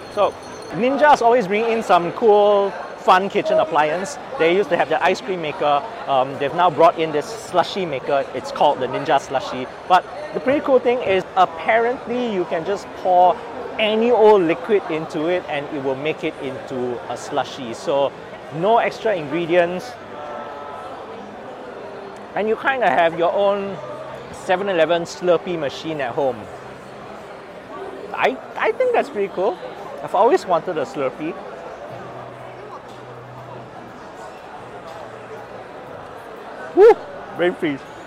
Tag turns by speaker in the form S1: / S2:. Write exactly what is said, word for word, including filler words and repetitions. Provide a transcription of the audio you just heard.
S1: So Ninja's always bring in some cool, fun kitchen appliance. They used to have the ice cream maker. Um, they've now brought in this slushy maker. It's called the Ninja Slushy. But the pretty cool thing is apparently you can just pour any old liquid into it and it will make it into a slushy. So no extra ingredients. And you kind of have your own seven eleven Slurpee machine at home. I, I think that's pretty cool. I've always wanted a Slurpee. Woo! Brain freeze.